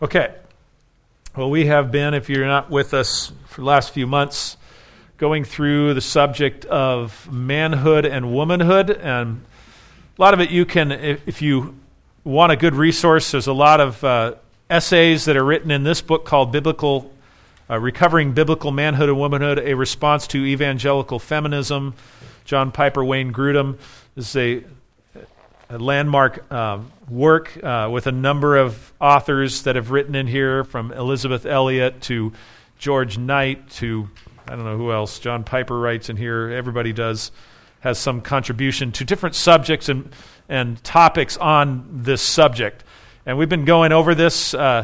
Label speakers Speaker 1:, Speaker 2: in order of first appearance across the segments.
Speaker 1: Okay. Well, we have been, if you're not with us for the last few months, going through the subject of manhood and womanhood. And a lot of it you can, if you want a good resource, there's a lot of essays that are written in this book called Recovering Biblical Manhood and Womanhood, a Response to Evangelical Feminism. John Piper, Wayne Grudem. This is a landmark work with a number of authors that have written in here, from Elizabeth Elliot to George Knight to, I don't know who else, John Piper writes in here. Everybody has some contribution to different subjects and topics on this subject. And we've been going over this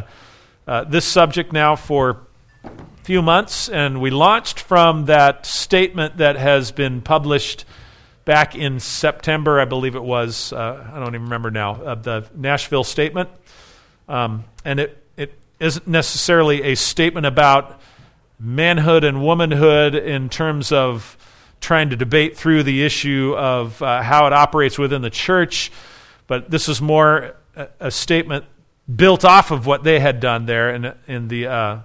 Speaker 1: subject now for a few months, and we launched from that statement that has been published back in September, I believe it was, I don't even remember now, of the Nashville Statement. And it isn't necessarily a statement about manhood and womanhood in terms of trying to debate through the issue of how it operates within the church, but this is more a statement built off of what they had done there in the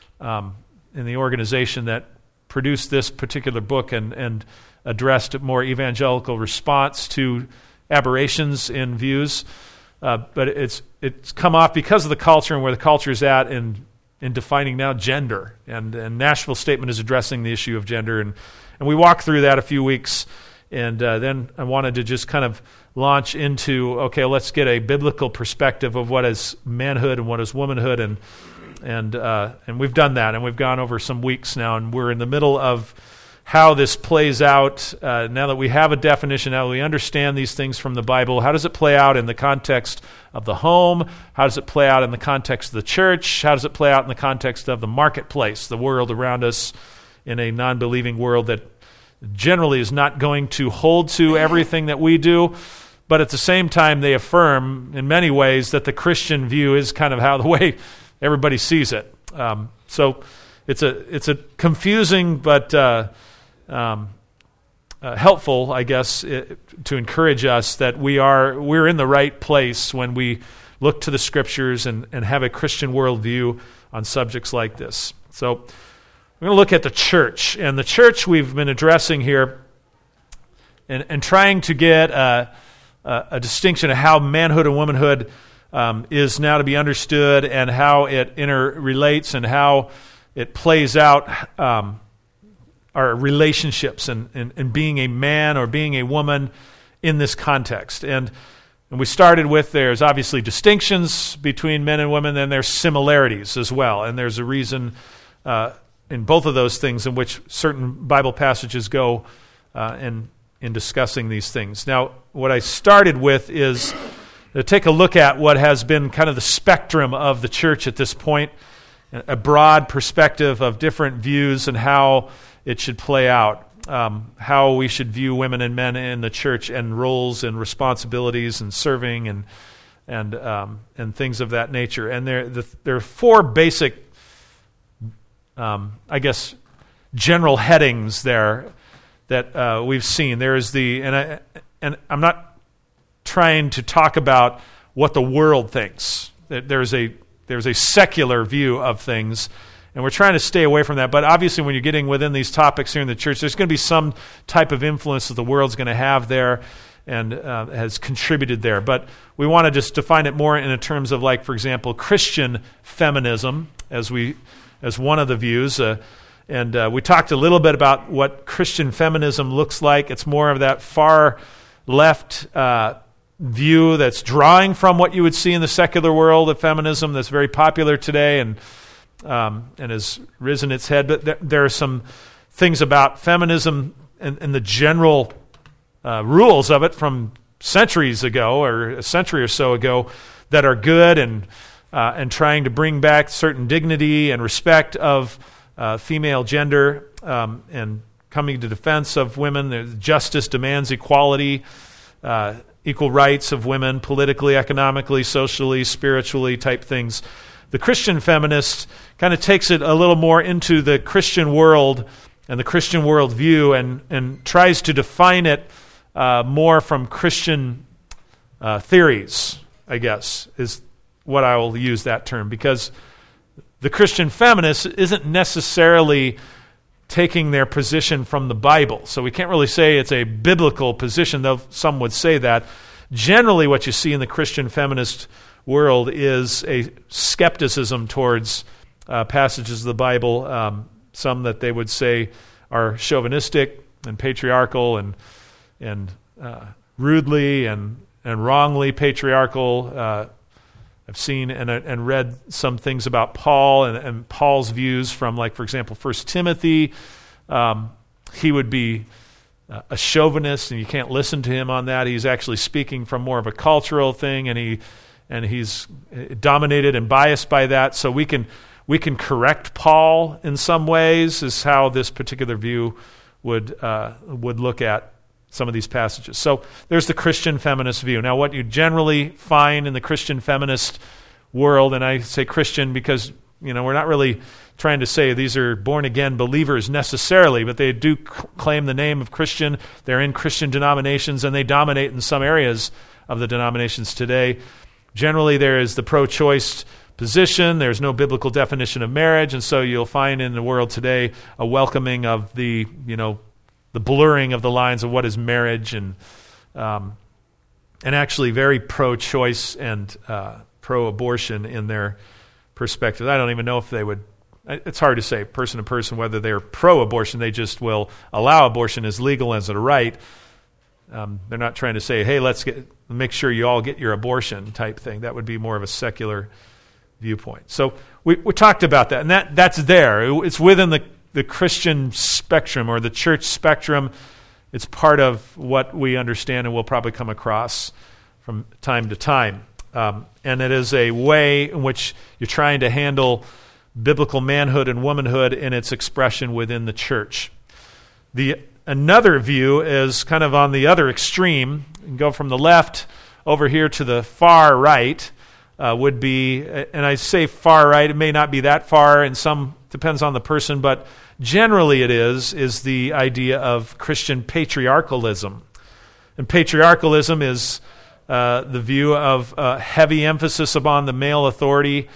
Speaker 1: organization that produced this particular book and addressed a more evangelical response to aberrations in views. But it's come off because of the culture and where the culture is at in defining now gender. And Nashville Statement is addressing the issue of gender. And we walked through that a few weeks. And then I wanted to just kind of launch into, okay, let's get a biblical perspective of what is manhood and what is womanhood. And we've done that. And we've gone over some weeks now. And we're in the middle of how this plays out now that we have a definition, now that we understand these things from the Bible. How does it play out in the context of the home? How does it play out in the context of the church? How does it play out in the context of the marketplace, the world around us, in a non-believing world that generally is not going to hold to everything that we do, but at the same time they affirm in many ways that the Christian view is kind of how the way everybody sees it. So it's a confusing but helpful, I guess, to encourage us that we're in the right place when we look to the Scriptures and have a Christian worldview on subjects like this. So we're going to look at the church. And the church we've been addressing here and trying to get a distinction of how manhood and womanhood is now to be understood and how it interrelates and how it plays out our relationships and being a man or being a woman in this context. And we started with there's obviously distinctions between men and women, then there's similarities as well. And there's a reason in both of those things in which certain Bible passages go in discussing these things. Now, what I started with is to take a look at what has been kind of the spectrum of the church at this point, a broad perspective of different views and how it should play out, how we should view women and men in the church and roles and responsibilities and serving and things of that nature. And there are four basic, I guess, general headings there that we've seen. There is and I'm not trying to talk about what the world thinks. There's a secular view of things, and we're trying to stay away from that. But obviously when you're getting within these topics here in the church, there's going to be some type of influence that the world's going to have there and has contributed there. But we want to just define it more in terms of, like, for example, Christian feminism as one of the views. And we talked a little bit about what Christian feminism looks like. It's more of that far left view that's drawing from what you would see in the secular world of feminism that's very popular today and has risen its head. But there are some things about feminism and the general rules of it from centuries ago or a century or so ago that are good and trying to bring back certain dignity and respect of female gender and coming to defense of women. Justice demands equality, equal rights of women, politically, economically, socially, spiritually type things. The Christian feminist kind of takes it a little more into the Christian world and the Christian worldview and tries to define it more from Christian theories, I guess, is what I will use that term, because the Christian feminist isn't necessarily taking their position from the Bible. So we can't really say it's a biblical position, though some would say that. Generally, what you see in the Christian feminist world is a skepticism towards passages of the Bible, some that they would say are chauvinistic and patriarchal and rudely and wrongly patriarchal. I've seen and read some things about Paul and Paul's views from, like, for example, 1 Timothy. He would be a chauvinist, and you can't listen to him on that. He's actually speaking from more of a cultural thing, and he's dominated and biased by that. So we can correct Paul in some ways, is how this particular view would look at some of these passages. So there's the Christian feminist view. Now, what you generally find in the Christian feminist world, and I say Christian because, we're not really trying to say these are born-again believers necessarily, but they do claim the name of Christian. They're in Christian denominations, and they dominate in some areas of the denominations today. Generally, there is the pro-choice position. There's no biblical definition of marriage, and so you'll find in the world today a welcoming of the blurring of the lines of what is marriage, and actually very pro-choice and pro-abortion in their perspective. I don't even know if they would. It's hard to say person to person whether they're pro-abortion. They just will allow abortion as legal as a right. They're not trying to say, hey, make sure you all get your abortion type thing. That would be more of a secular viewpoint. So we talked about that, and that's there. It's within the Christian spectrum or the church spectrum. It's part of what we understand and will probably come across from time to time. And it is a way in which you're trying to handle biblical manhood and womanhood in its expression within the church. Another view is kind of on the other extreme. You can go from the left over here to the far right, would be, and I say far right, it may not be that far, and some depends on the person, but generally it is the idea of Christian patriarchalism. And patriarchalism is the view of heavy emphasis upon the male authority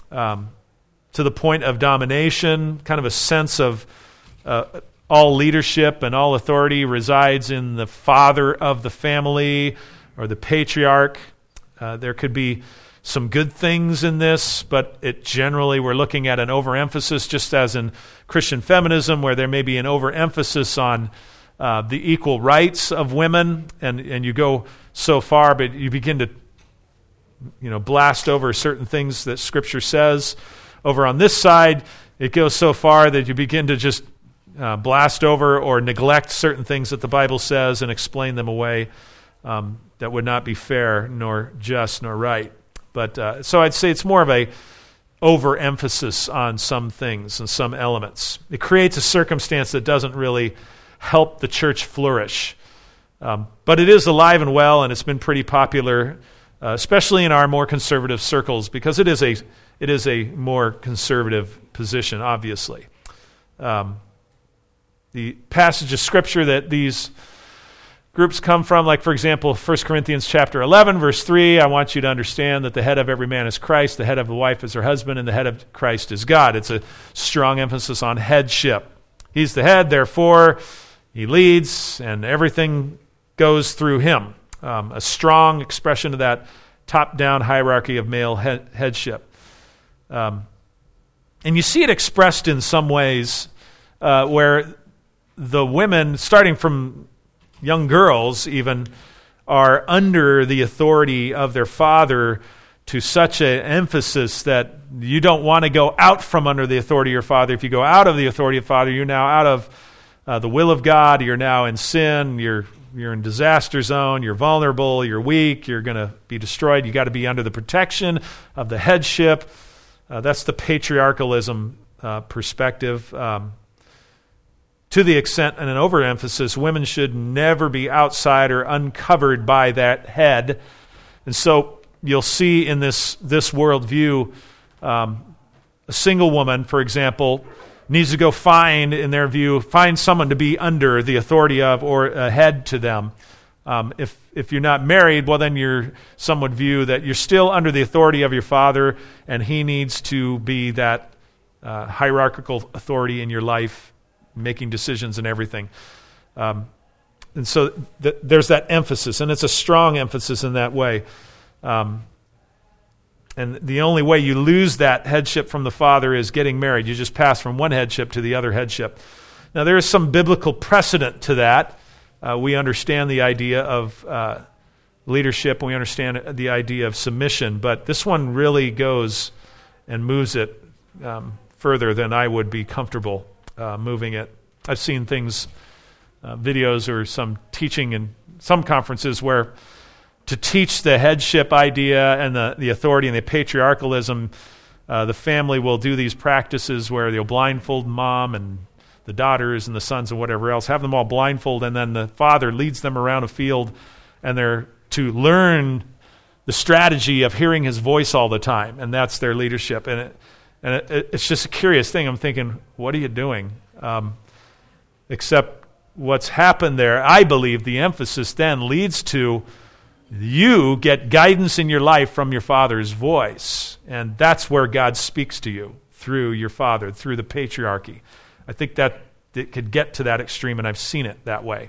Speaker 1: to the point of domination, kind of a sense of all leadership and all authority resides in the father of the family or the patriarch. There could be some good things in this, but generally we're looking at an overemphasis, just as in Christian feminism, where there may be an overemphasis on the equal rights of women, and you go so far, but you begin to blast over certain things that Scripture says. Over on this side, it goes so far that you begin to just blast over or neglect certain things that the Bible says and explain them away that would not be fair, nor just, nor right. But so I'd say it's more of a overemphasis on some things and some elements. It creates a circumstance that doesn't really help the church flourish. But it is alive and well, and it's been pretty popular, especially in our more conservative circles, because it is a more conservative position, obviously. The passage of Scripture that these groups come from, like, for example, 1 Corinthians chapter 11, verse 3, I want you to understand that the head of every man is Christ, the head of the wife is her husband, and the head of Christ is God. It's a strong emphasis on headship. He's the head, therefore he leads, and everything goes through him. A strong expression of that top-down hierarchy of male headship. And you see it expressed in some ways where the women, starting from young girls even, are under the authority of their father to such an emphasis that you don't want to go out from under the authority of your father. If you go out of the authority of father, you're now out of the will of God. You're now in sin. You're in disaster zone. You're vulnerable. You're weak. You're going to be destroyed. You got to be under the protection of the headship. That's the patriarchalism perspective. To the extent and an overemphasis, women should never be outside or uncovered by that head. And so you'll see in this worldview, a single woman, for example, needs to go find someone to be under the authority of or a head to them. If you're not married, well, then some would view that you're still under the authority of your father, and he needs to be that hierarchical authority in your life, making decisions and everything. And so there's that emphasis, and it's a strong emphasis in that way. And the only way you lose that headship from the father is getting married. You just pass from one headship to the other headship. Now, there is some biblical precedent to that. We understand the idea of leadership, and we understand the idea of submission, but this one really goes and moves it further than I would be comfortable moving it. I've seen things, videos or some teaching in some conferences where to teach the headship idea and the authority and the patriarchalism, the family will do these practices where they'll blindfold mom and the daughters and the sons and whatever else, have them all blindfold, and then the father leads them around a field, and they're to learn the strategy of hearing his voice all the time, and that's their leadership. And it's just a curious thing. I'm thinking, what are you doing? Except what's happened there, I believe the emphasis then leads to you get guidance in your life from your father's voice, and that's where God speaks to you, through your father, through the patriarchy. I think that it could get to that extreme, and I've seen it that way.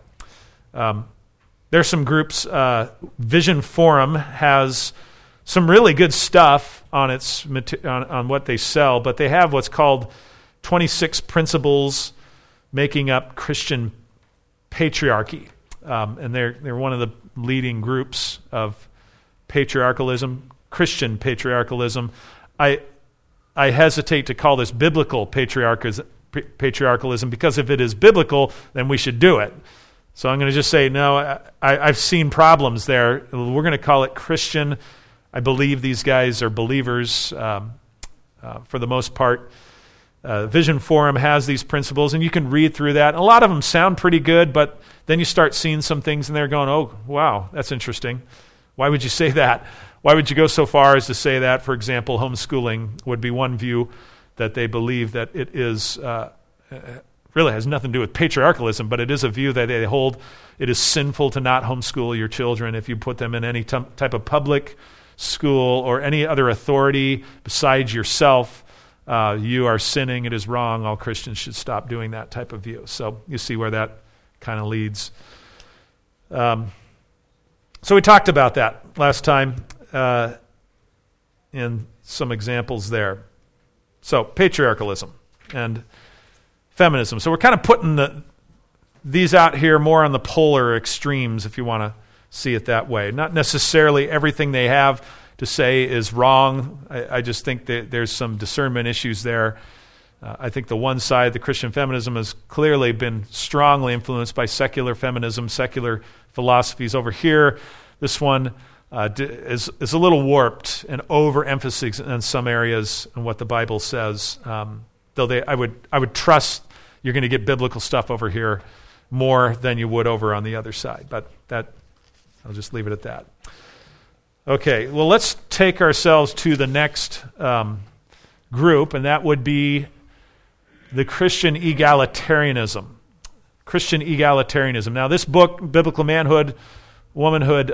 Speaker 1: There's some groups. Vision Forum has some really good stuff on on what they sell, but they have what's called 26 Principles Making Up Christian Patriarchy, and they're one of the leading groups of patriarchalism, Christian patriarchalism. I hesitate to call this biblical patriarchalism, because if it is biblical, then we should do it. So I'm going to just say, no, I've seen problems there. We're going to call it Christian. I believe these guys are believers for the most part. Vision Forum has these principles, and you can read through that. And a lot of them sound pretty good, but then you start seeing some things, and they're going, oh, wow, that's interesting. Why would you say that? Why would you go so far as to say that? For example, homeschooling would be one view that they believe that it is really has nothing to do with patriarchalism, but it is a view that they hold. It is sinful to not homeschool your children if you put them in any type of public school or any other authority besides yourself. You are sinning. It is wrong. All Christians should stop doing that type of view. So you see where that kind of leads. So we talked about that last time in some examples there. So patriarchalism and feminism. So we're kind of putting these out here more on the polar extremes, if you want to see it that way. Not necessarily everything they have to say is wrong. I just think that there's some discernment issues there. I think the one side, the Christian feminism, has clearly been strongly influenced by secular feminism, secular philosophies. Over here, this one is a little warped and overemphasis in some areas in what the Bible says. Though I would trust you're going to get biblical stuff over here more than you would over on the other side. But that I'll just leave it at that. Okay, well, let's take ourselves to the next group, and that would be the Christian egalitarianism. Christian egalitarianism. Now, this book, Biblical Manhood, Womanhood,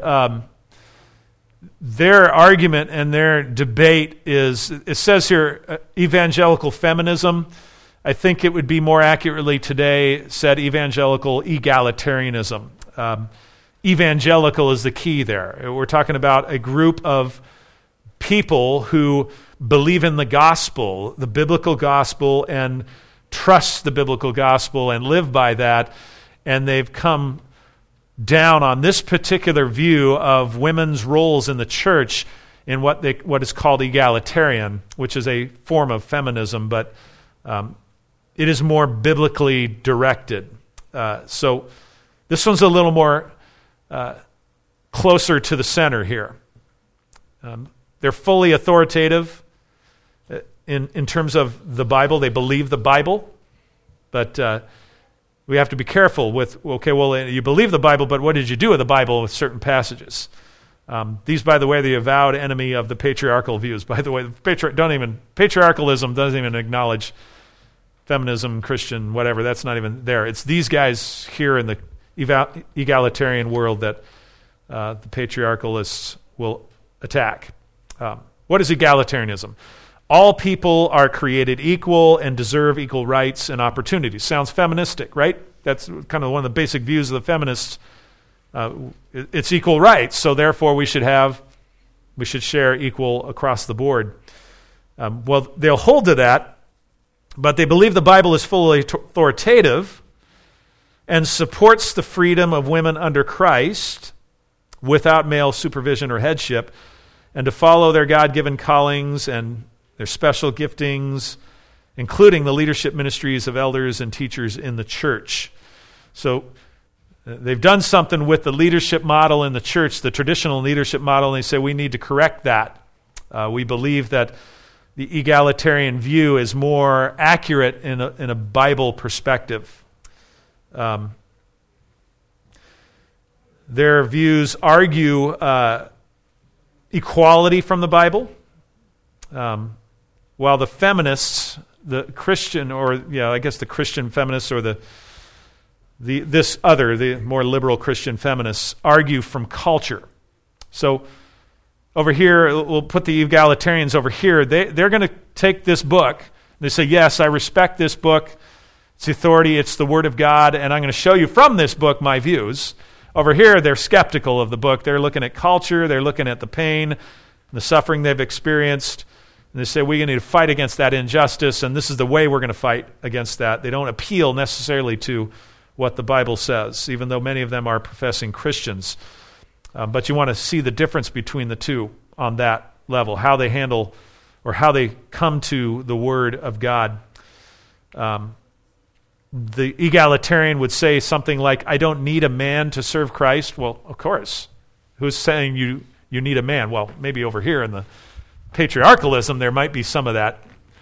Speaker 1: their argument and their debate is, it says here, evangelical feminism. I think it would be more accurately today said evangelical egalitarianism. Evangelical is the key there. We're talking about a group of people who believe in the gospel, the biblical gospel, and trust the biblical gospel and live by that, and they've come down on this particular view of women's roles in the church in what is called egalitarian, which is a form of feminism, but it is more biblically directed. So this one's a little more closer to the center here. They're fully authoritative in terms of the Bible. They believe the Bible, but we have to be careful with, okay, well, you believe the Bible, but what did you do with the Bible with certain passages? These, by the way, are the avowed enemy of the patriarchal views. By the way, patriarchalism doesn't even acknowledge feminism, Christian, whatever. That's not even there. It's these guys here in egalitarian world that the patriarchalists will attack. What is egalitarianism? All people are created equal and deserve equal rights and opportunities. Sounds feministic, right? That's kind of one of the basic views of the feminists. It's equal rights, so therefore we should share equal across the board. Well, they'll hold to that, but they believe the Bible is fully authoritative and supports the freedom of women under Christ without male supervision or headship, and to follow their God-given callings and their special giftings, including the leadership ministries of elders and teachers in the church. So they've done something with the leadership model in the church, the traditional leadership model, and they say we need to correct that. We believe that the egalitarian view is more accurate in a Bible perspective. Their views argue equality from the Bible, while the feminists, the Christian feminists, or the more liberal Christian feminists, argue from culture. So over here, we'll put the egalitarians over here. They're going to take this book. They say, yes, I respect this book. It's authority. It's the Word of God, and I'm going to show you from this book my views. Over here, they're skeptical of the book. They're looking at culture. They're looking at the pain, the suffering they've experienced. And they say, we need to fight against that injustice, and this is the way we're going to fight against that. They don't appeal necessarily to what the Bible says, even though many of them are professing Christians. But you want to see the difference between the two on that level, how they handle or how they come to the Word of God. The egalitarian would say something like, I don't need a man to serve Christ. Well, of course. Who's saying you need a man? Well, maybe over here in the patriarchalism, there might be some of that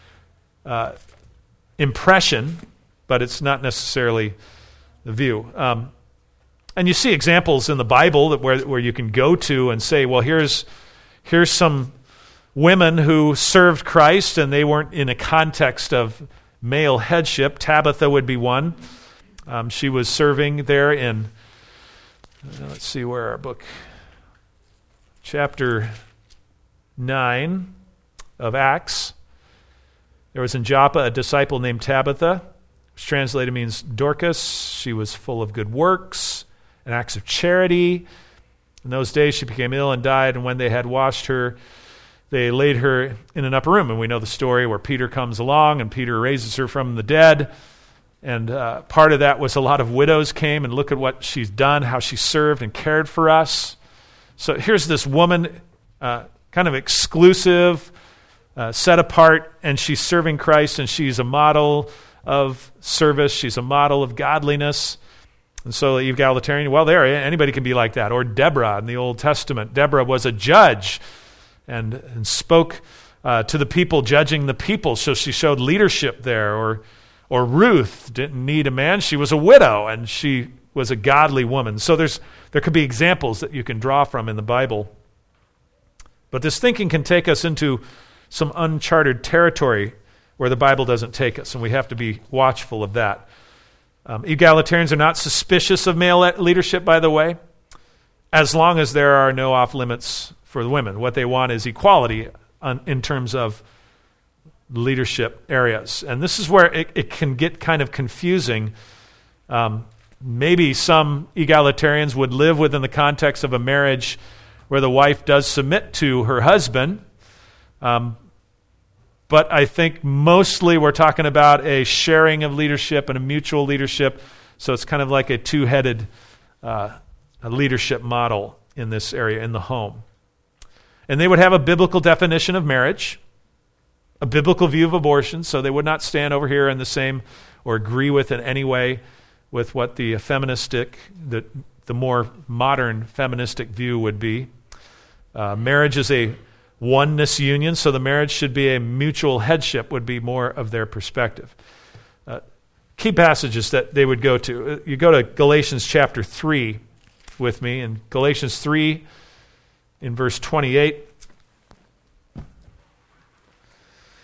Speaker 1: impression, but it's not necessarily the view. And you see examples in the Bible where you can go to and say, well, here's some women who served Christ, and they weren't in a context of male headship. Tabitha would be one. She was serving there in, let's see where our book, chapter 9 of Acts. There was in Joppa a disciple named Tabitha, which translated means Dorcas. She was full of good works and acts of charity. In those days she became ill and died, and when they had washed her, they laid her in an upper room. And we know the story where Peter comes along, and Peter raises her from the dead. And part of that was a lot of widows came, and look at what she's done, how she served and cared for us. So here's this woman, kind of exclusive, set apart, and she's serving Christ, and she's a model of service. She's a model of godliness. And so the egalitarian, well, there, anybody can be like that. Or Deborah in the Old Testament. Deborah was a judge and spoke to the people, judging the people. So she showed leadership there. Or Ruth didn't need a man. She was a widow, and she was a godly woman. So there could be examples that you can draw from in the Bible. But this thinking can take us into some uncharted territory where the Bible doesn't take us, and we have to be watchful of that. Egalitarians are not suspicious of male leadership, by the way, as long as there are no off-limits for the women. What they want is equality in terms of leadership areas. And this is where it can get kind of confusing. Maybe some egalitarians would live within the context of a marriage where the wife does submit to her husband. But I think mostly we're talking about a sharing of leadership and a mutual leadership. So it's kind of like a two-headed leadership model in this area, in the home. And they would have a biblical definition of marriage, a biblical view of abortion, so they would not stand over here in the same or agree with in any way with what the feministic, the more modern feministic view would be. Marriage is a oneness union, so the marriage should be a mutual headship, would be more of their perspective. Key passages that they would go to. You go to Galatians chapter 3 with me, in Galatians 3 in verse 28,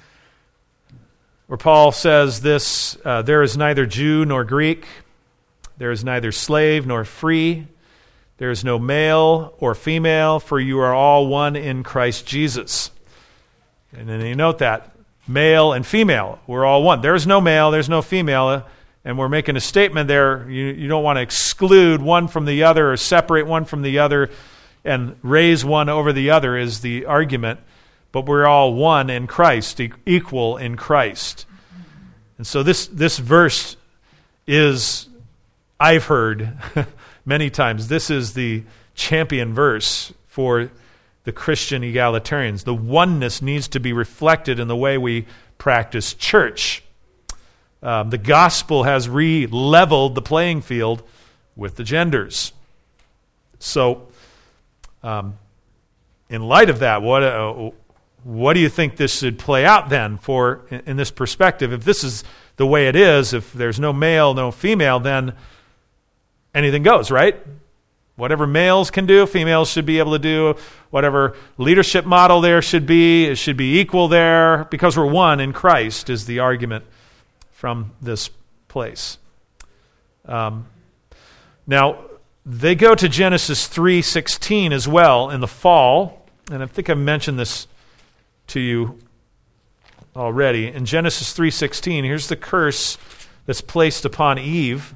Speaker 1: where Paul says this, there is neither Jew nor Greek, There is neither slave nor free. There is no male or female, for you are all one in Christ Jesus. And then you note that. Male and female, we're all one. There's no male, there's no female, and we're making a statement there. You don't want to exclude one from the other or separate one from the other and raise one over the other is the argument. But we're all one in Christ, equal in Christ. And so this verse is, I've heard many times, this is the champion verse for the Christian egalitarians. The oneness needs to be reflected in the way we practice church. The gospel has re-leveled the playing field with the genders. So, in light of that, what do you think this should play out then for in this perspective? If this is the way it is, if there's no male, no female, then anything goes, right? Whatever males can do, females should be able to do. Whatever leadership model there should be, it should be equal there, because we're one in Christ is the argument from this place. Now, they go to Genesis 3:16 as well in the fall, and I think I've mentioned this to you already. In Genesis 3:16, here's the curse that's placed upon Eve.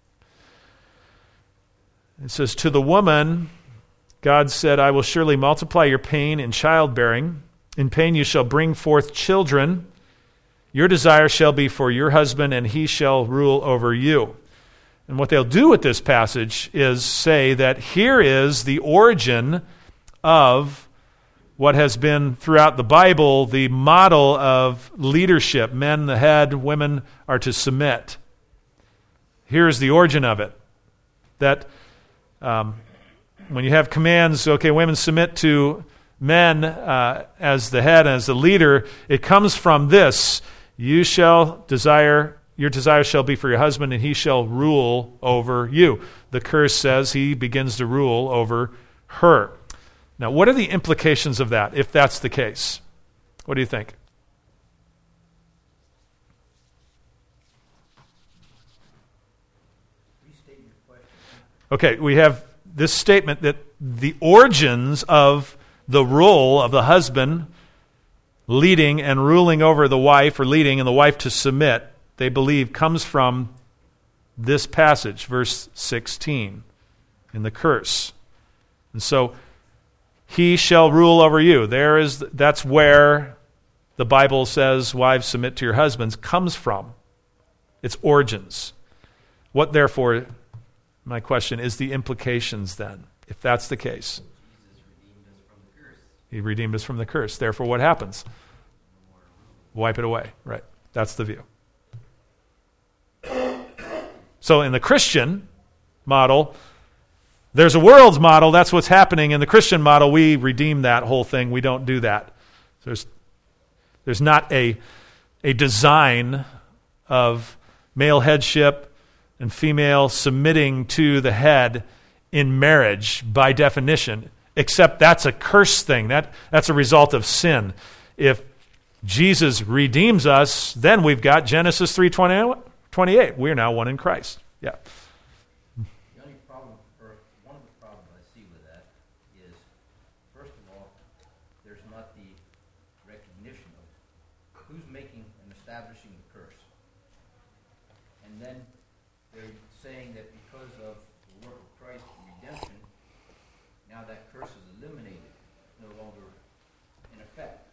Speaker 1: It says, to the woman, God said, I will surely multiply your pain in childbearing. In pain you shall bring forth children. Your desire shall be for your husband, and he shall rule over you. And what they'll do with this passage is say that here is the origin of what has been throughout the Bible the model of leadership. Men the head, women are to submit. Here's the origin of it. That when you have commands, okay, women submit to men as the head, as the leader, it comes from this. Your desire shall be for your husband, and he shall rule over you. The curse says he begins to rule over her. Now, what are the implications of that, if that's the case? What do you think? Okay, we have this statement that the origins of the role of the husband leading and ruling over the wife, or leading and the wife to submit, they believe comes from this passage, verse 16, in the curse. And so, he shall rule over you. That's where the Bible says, wives, submit to your husbands, comes from. Its origins. What, therefore, my question, is the implications then, if that's the case? He redeemed us from the curse. Therefore, what happens? Wipe it away. Right. That's the view. So in the Christian model, there's a world's model. That's what's happening. In the Christian model, we redeem that whole thing. We don't do that. There's not a design of male headship and female submitting to the head in marriage by definition, except that's a curse thing. That's a result of sin. If Jesus redeems us, then we've got Genesis 3:28. We're now one in Christ. Yeah.
Speaker 2: The only problem, or one of the problems I see with that is, first of all, there's not the recognition of who's making and establishing the curse. And then they're saying that because of the work of Christ and redemption, now that curse is eliminated, no longer in effect.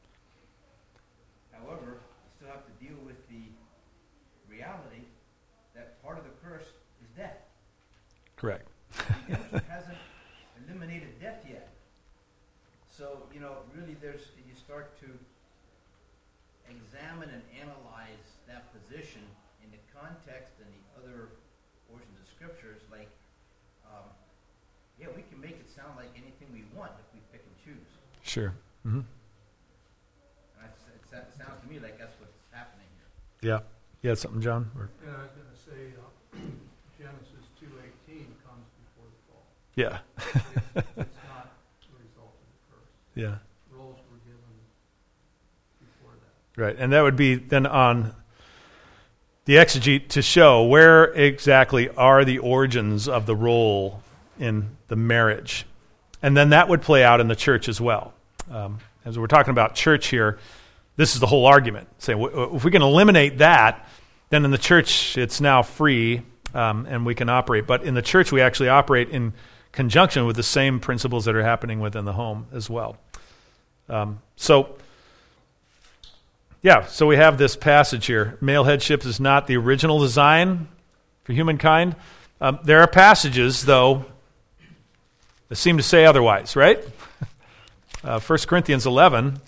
Speaker 2: However, you still have to deal with the reality that part of the curse is death.
Speaker 1: Correct.
Speaker 2: Redemption hasn't eliminated death yet. So, really you start to examine and analyze that position in the context and the other portions of scriptures, like, we can make it sound like anything we want if we pick and choose.
Speaker 1: Sure. Mm-hmm.
Speaker 2: It sounds to me like that's what's happening here.
Speaker 1: Yeah. You had something, John?
Speaker 3: And I was going to say, Genesis 2:18 comes before the fall.
Speaker 1: Yeah.
Speaker 3: It's not the result of the curse.
Speaker 1: Yeah.
Speaker 3: Roles were given before that.
Speaker 1: Right. And that would be then on the exegete to show where exactly are the origins of the role in the marriage. And then that would play out in the church as well. As we're talking about church here, this is the whole argument. Say, if we can eliminate that, then in the church it's now free and we can operate. But in the church we actually operate in conjunction with the same principles that are happening within the home as well. So we have this passage here. Male headship is not the original design for humankind. There are passages, though, that seem to say otherwise, right? 1 Corinthians 11,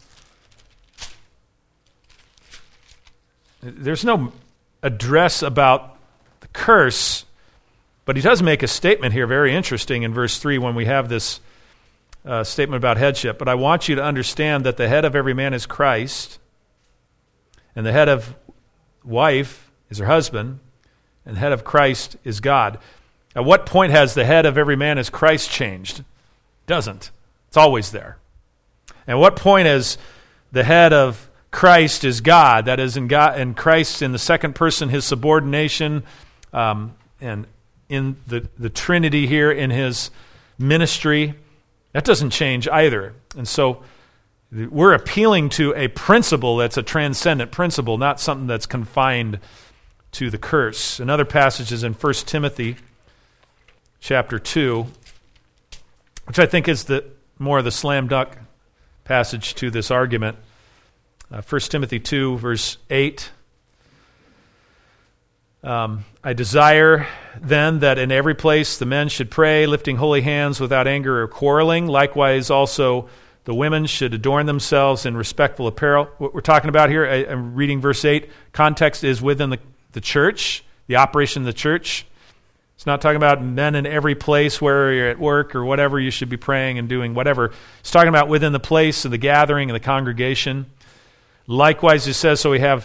Speaker 1: there's no address about the curse, but he does make a statement here, very interesting, in verse 3 when we have this statement about headship. But I want you to understand that the head of every man is Christ, and the head of wife is her husband, and the head of Christ is God. At what point has the head of every man is Christ changed? It doesn't. It's always there. And what point is the head of Christ is God? That is, in God and Christ in the second person, his subordination, and in the Trinity here in his ministry. That doesn't change either. And so we're appealing to a principle that's a transcendent principle, not something that's confined to the curse. Another passage is in 1 Timothy chapter 2, which I think is more of the slam dunk passage to this argument. 1 Timothy 2, verse 8. I desire then that in every place the men should pray, lifting holy hands without anger or quarreling. Likewise also the women should adorn themselves in respectful apparel. What we're talking about here, I'm reading verse 8, context is within the church, the operation of the church. It's not talking about men in every place where you're at work or whatever you should be praying and doing whatever. It's talking about within the place of the gathering and the congregation. Likewise, it says, so we have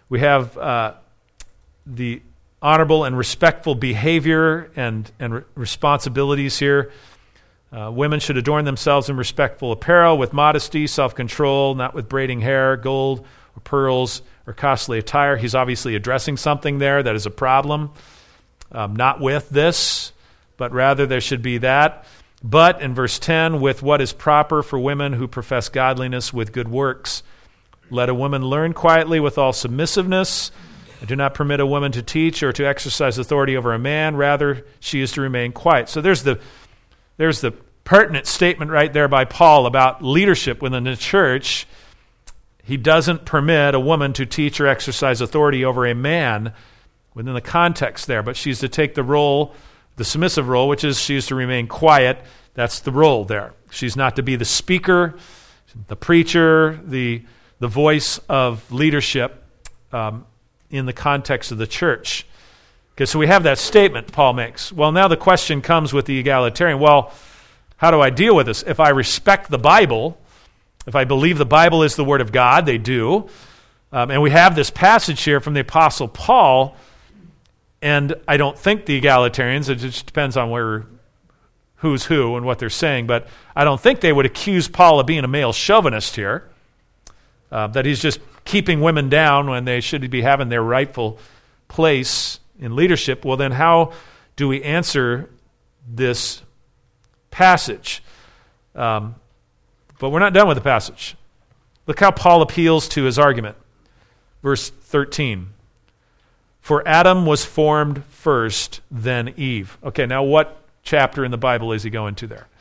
Speaker 1: the honorable and respectful behavior and responsibilities here. Women should adorn themselves in respectful apparel with modesty, self-control, not with braiding hair, gold or pearls or costly attire. He's obviously addressing something there that is a problem. Not with this, but rather there should be that. But in verse 10, with what is proper for women who profess godliness with good works. Let a woman learn quietly with all submissiveness. I do not permit a woman to teach or to exercise authority over a man. Rather, she is to remain quiet. So there's the pertinent statement right there by Paul about leadership within the church. He doesn't permit a woman to teach or exercise authority over a man within the context there, but she's to take the role, the submissive role, which is she is to remain quiet. That's the role there. She's not to be the speaker, the preacher, the voice of leadership in the context of the church. Okay, so we have that statement Paul makes. Well, now the question comes with the egalitarian. Well, how do I deal with this? If I respect the Bible, if I believe the Bible is the Word of God, they do, and we have this passage here from the Apostle Paul, and I don't think the egalitarians, it just depends on who's who and what they're saying, but I don't think they would accuse Paul of being a male chauvinist here, that he's just keeping women down when they should be having their rightful place in leadership. Well, then how do we answer this passage? But we're not done with the passage. Look how Paul appeals to his argument. Verse 13. For Adam was formed first, then Eve. Okay, now what chapter in the Bible is he going to there?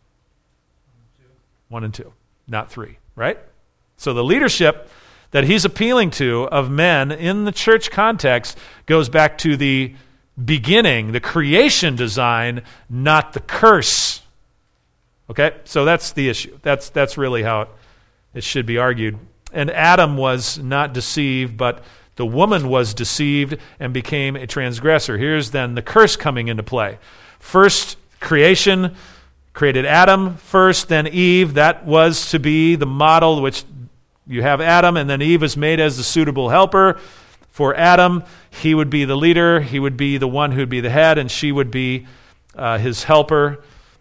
Speaker 1: 1 and 2, not 3, right? So the leadership that he's appealing to of men in the church context goes back to the beginning, the creation design, not the curse. Okay, so that's the issue. That's really how it should be argued. And Adam was not deceived, but the woman was deceived and became a transgressor. Here's then the curse coming into play. First, creation created Adam first, then Eve. That was to be the model, which you have Adam, and then Eve is made as the suitable helper. For Adam, he would be the leader, he would be the one who would be the head, and she would be his helper.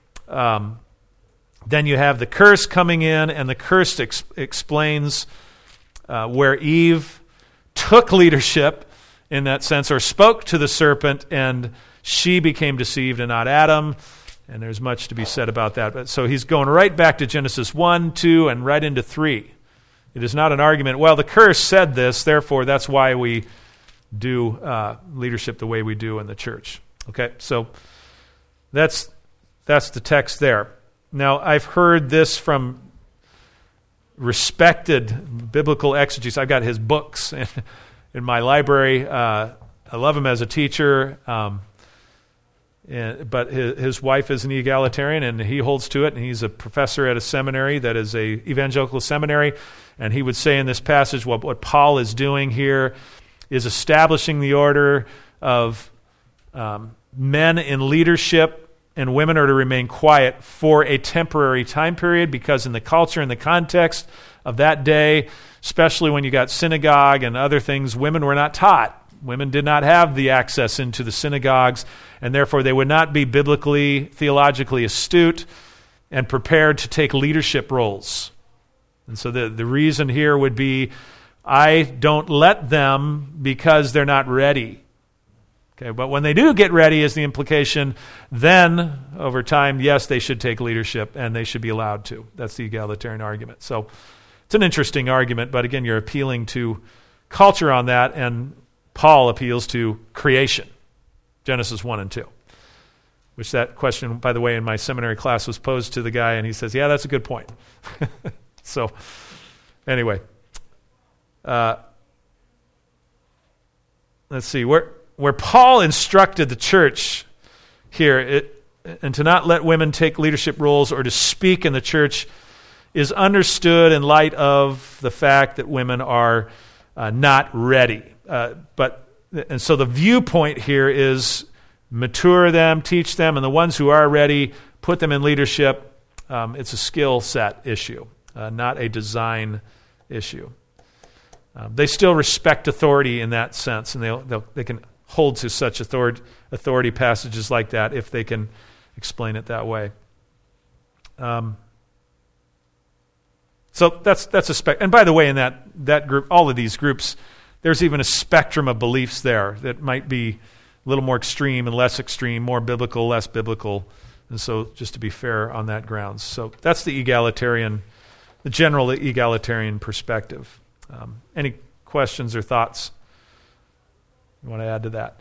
Speaker 1: Then you have the curse coming in, and the curse explains where Eve took leadership in that sense, or spoke to the serpent, and she became deceived and not Adam. And there's much to be said about that. But so he's going right back to Genesis 1, 2, and right into 3. It is not an argument, well, the curse said this, therefore that's why we do leadership the way we do in the church. Okay, so that's the text there. Now, I've heard this from respected biblical exegetes. I've got his books in my library. I love him as a teacher, but his wife is an egalitarian, and he holds to it, and he's a professor at a seminary that is a evangelical seminary, and he would say in this passage what Paul is doing here is establishing the order of men in leadership, and women are to remain quiet for a temporary time period, because in the culture and the context of that day, especially when you got synagogue and other things, women were not taught. Women did not have the access into the synagogues, and therefore they would not be biblically, theologically astute and prepared to take leadership roles. And so the reason here would be, I don't let them because they're not ready. Okay, but when they do get ready, is the implication, then over time, yes, they should take leadership and they should be allowed to. That's the egalitarian argument. So it's an interesting argument, but again, you're appealing to culture on that, and Paul appeals to creation, Genesis 1 and 2, which that question, by the way, in my seminary class was posed to the guy, and he says, yeah, that's a good point. So anyway, let's see, where Paul instructed the church here, and to not let women take leadership roles or to speak in the church, is understood in light of the fact that women are not ready. And so the viewpoint here is mature them, teach them, and the ones who are ready, put them in leadership. It's a skill set issue, not a design issue. They still respect authority in that sense, and they can hold to such authority passages like that if they can explain it that way. So that's a spec. And by the way, in that group, all of these groups, there's even a spectrum of beliefs there that might be a little more extreme and less extreme, more biblical, less biblical. And so just to be fair on that grounds. So that's the general egalitarian perspective. Any questions or thoughts you want to add to that?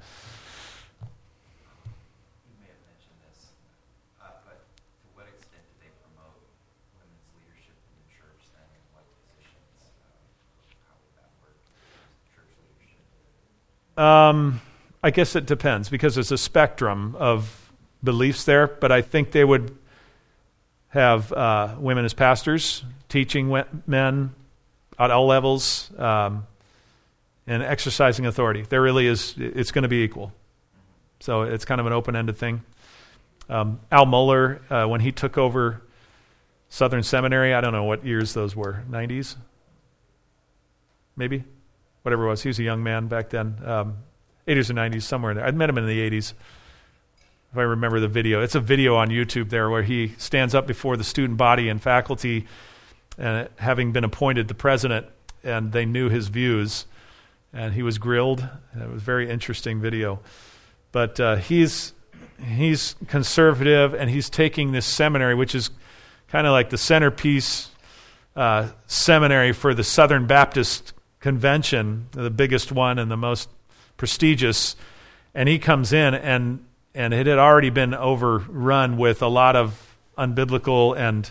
Speaker 4: You may have mentioned this, but to what extent do they promote women's leadership in the church then, and what positions, how would that work, church leadership?
Speaker 1: I guess it depends, because there's a spectrum of beliefs there, but I think they would have women as pastors, teaching men at all levels, and exercising authority. There really is, it's going to be equal. So it's kind of an open-ended thing. Al Mohler, when he took over Southern Seminary, I don't know what years those were, 90s? Maybe? Whatever it was. He was a young man back then. 80s or 90s, somewhere in there. I'd met him in the 80s, if I remember the video. It's a video on YouTube there where he stands up before the student body and faculty, and having been appointed the president, and they knew his views, and he was grilled. It was a very interesting video. But he's conservative, and he's taking this seminary, which is kind of like the centerpiece seminary for the Southern Baptist Convention, the biggest one and the most prestigious, and he comes in, and it had already been overrun with a lot of unbiblical and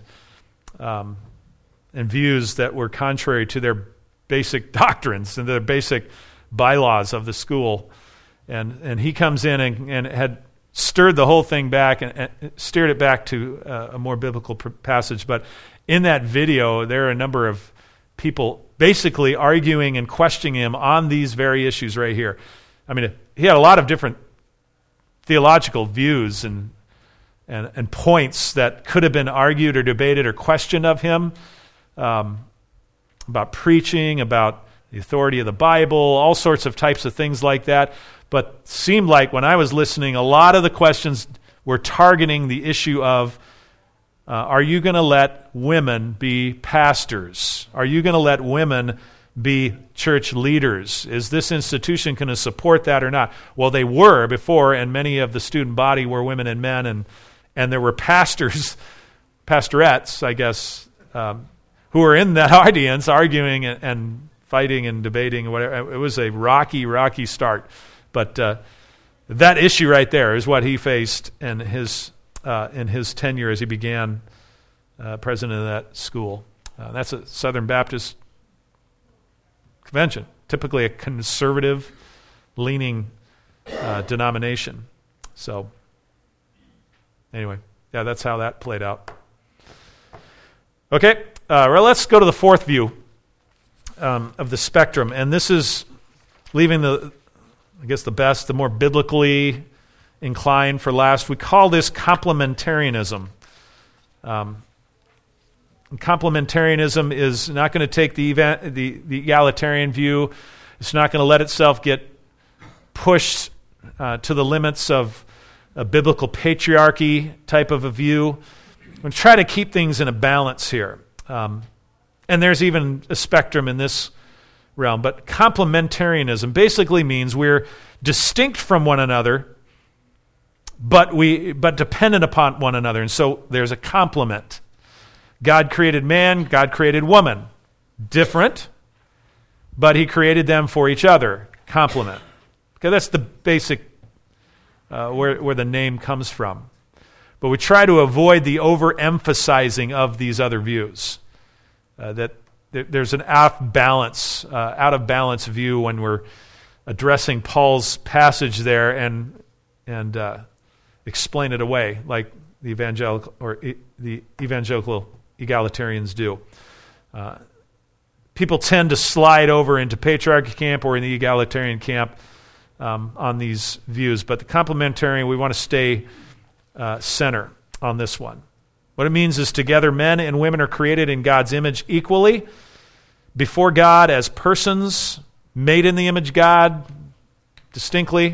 Speaker 1: views that were contrary to their basic doctrines and their basic bylaws of the school. And he comes in and had stirred the whole thing back and steered it back to a more biblical passage. But in that video, there are a number of people basically arguing and questioning him on these very issues right here. I mean, he had a lot of different theological views and points that could have been argued or debated or questioned of him, about preaching, about the authority of the Bible, all sorts of types of things like that. But seemed like when I was listening, a lot of the questions were targeting the issue of, are you going to let women be pastors? Are you going to let women be church leaders. Is this institution going to support that or not? Well, they were before, and many of the student body were women and men, and there were pastorettes, I guess, who were in that audience arguing and fighting and debating and whatever. It was a rocky start. But that issue right there is what he faced in his tenure as he began president of that school. That's a Southern Baptist convention, typically a conservative-leaning denomination. So, anyway, yeah, that's how that played out. Okay, well, let's go to the fourth view of the spectrum, and this is leaving the best, the more biblically inclined for last. We call this complementarianism. Complementarianism is not going to take the egalitarian view. It's not going to let itself get pushed to the limits of a biblical patriarchy type of a view. I'm going to try to keep things in a balance here. And there's even a spectrum in this realm. But complementarianism basically means we're distinct from one another, but dependent upon one another. And so there's a complement. God created man, God created woman. Different, but he created them for each other. Complement. Okay, that's the basic where the name comes from. But we try to avoid the overemphasizing of these other views. That there's an out of balance view when we're addressing Paul's passage there and explain it away like the evangelical egalitarians do. People tend to slide over into patriarchy camp or in the egalitarian camp on these views, but the complementarian, we want to stay center on this one. What it means is together men and women are created in God's image equally before God as persons made in the image of God distinctly,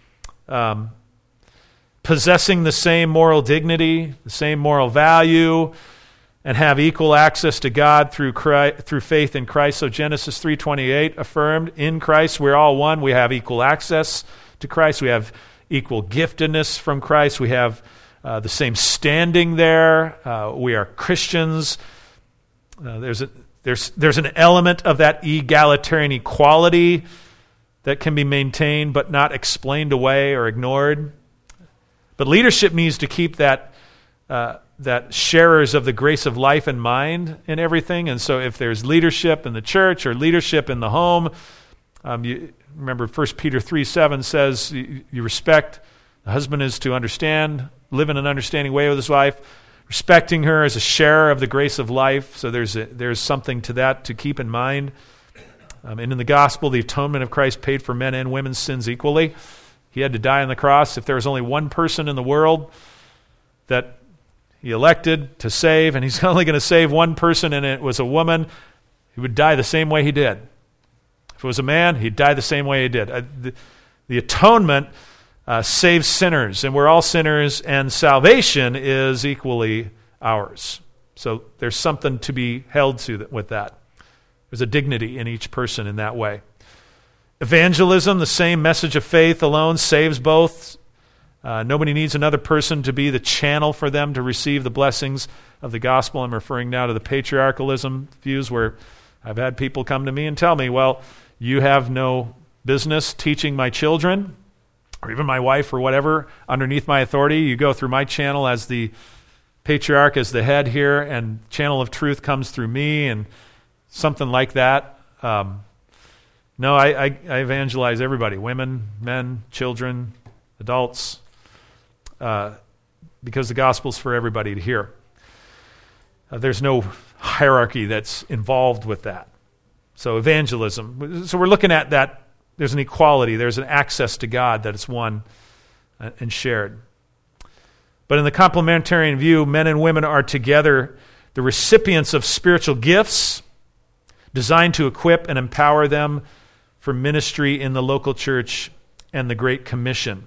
Speaker 1: possessing the same moral dignity, the same moral value, and have equal access to God through faith in Christ. So Genesis 3:28 affirmed, in Christ we're all one. We have equal access to Christ. We have equal giftedness from Christ. We have the same standing there. We are Christians. There's an element of that egalitarian equality that can be maintained but not explained away or ignored. But leadership means to keep that sharers of the grace of life in mind in everything. And so if there's leadership in the church or leadership in the home, you remember 1 Peter 3:7 says you respect. The husband is to live in an understanding way with his wife, respecting her as a sharer of the grace of life. So there's something to that to keep in mind. And in the gospel, the atonement of Christ paid for men and women's sins equally. He had to die on the cross. If there was only one person in the world that he elected to save, and he's only going to save one person, and it was a woman, he would die the same way he did. If it was a man, he'd die the same way he did. The atonement saves sinners, and we're all sinners, and salvation is equally ours. So there's something to be held to with that. There's a dignity in each person in that way. Evangelism, the same message of faith alone saves both. Nobody needs another person to be the channel for them to receive the blessings of the gospel. I'm referring now to the patriarchalism views where I've had people come to me and tell me, well, you have no business teaching my children or even my wife or whatever underneath my authority. You go through my channel as the patriarch, as the head here, and channel of truth comes through me and something like that. No, I evangelize everybody, women, men, children, adults, because the gospel's for everybody to hear. There's no hierarchy that's involved with that. So evangelism. So we're looking at that. There's an equality. There's an access to God that is one and shared. But in the complementarian view, men and women are together the recipients of spiritual gifts designed to equip and empower them for ministry in the local church and the Great Commission.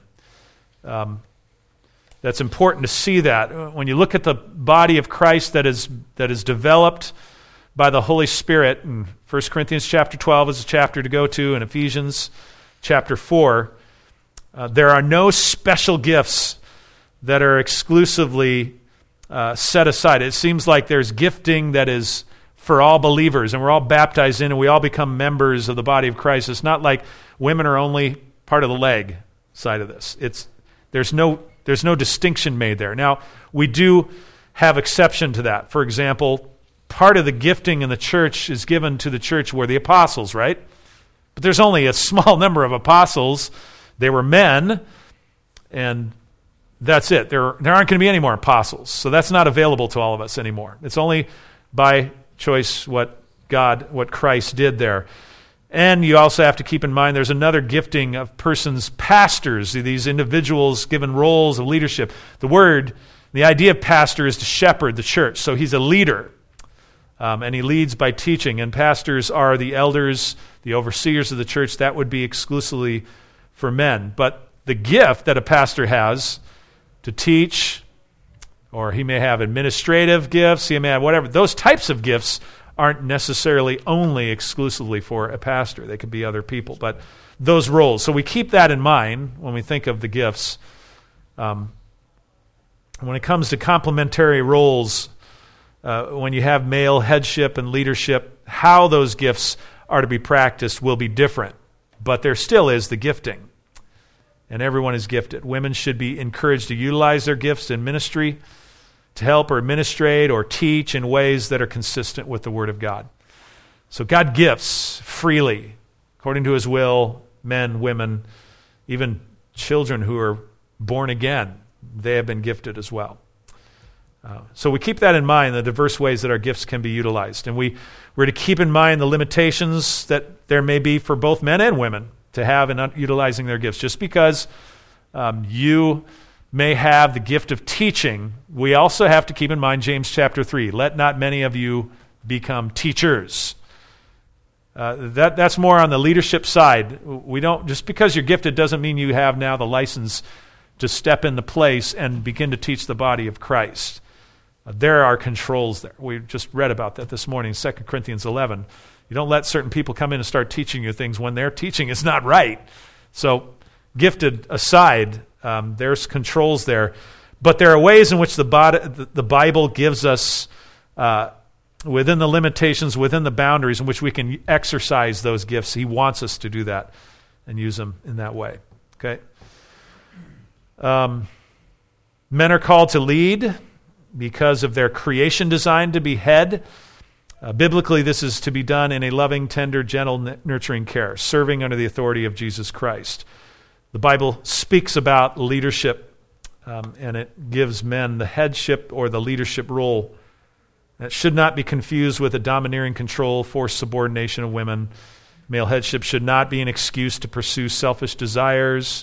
Speaker 1: That's important to see that. When you look at the body of Christ that is developed by the Holy Spirit. And 1 Corinthians chapter 12 is a chapter to go to, and Ephesians chapter 4. There are no special gifts that are exclusively set aside. It seems like there's gifting that is for all believers, and we're all baptized in, and we all become members of the body of Christ. It's not like women are only part of the leg side of this. There's no distinction made there. Now, we do have exception to that. For example, part of the gifting in the church is given to the church were the apostles, right? But there's only a small number of apostles. They were men, and that's it. There aren't going to be any more apostles. So that's not available to all of us anymore. It's only by choice what Christ did there. And you also have to keep in mind there's another gifting of persons, pastors, these individuals given roles of leadership. The idea of pastor is to shepherd the church. So he's a leader, and he leads by teaching. And pastors are the elders, the overseers of the church. That would be exclusively for men. But the gift that a pastor has to teach, or he may have administrative gifts, he may have whatever, those types of gifts aren't necessarily only exclusively for a pastor. They could be other people, but those roles. So we keep that in mind when we think of the gifts. When it comes to complementary roles, when you have male headship and leadership, how those gifts are to be practiced will be different. But there still is the gifting. And everyone is gifted. Women should be encouraged to utilize their gifts in ministry to help or administrate or teach in ways that are consistent with the Word of God. So God gifts freely, according to His will, men, women, even children who are born again. They have been gifted as well. So we keep that in mind, the diverse ways that our gifts can be utilized. And we're to keep in mind the limitations that there may be for both men and women to have in utilizing their gifts. Just because you may have the gift of teaching, we also have to keep in mind James chapter 3. Let not many of you become teachers. That's more on the leadership side. We don't, just because you're gifted doesn't mean you have now the license to step into place and begin to teach the body of Christ. There are controls there. We just read about that this morning, 2 Corinthians 11. You don't let certain people come in and start teaching you things when their teaching is not right. So, gifted aside, there's controls there. But there are ways in which the Bible gives us, within the limitations, within the boundaries in which we can exercise those gifts. He wants us to do that and use them in that way. Okay? Men are called to lead because of their creation design to be head. Biblically, this is to be done in a loving, tender, gentle, nurturing care, serving under the authority of Jesus Christ. The Bible speaks about leadership, and it gives men the headship or the leadership role. That should not be confused with a domineering control, forced subordination of women. Male headship should not be an excuse to pursue selfish desires.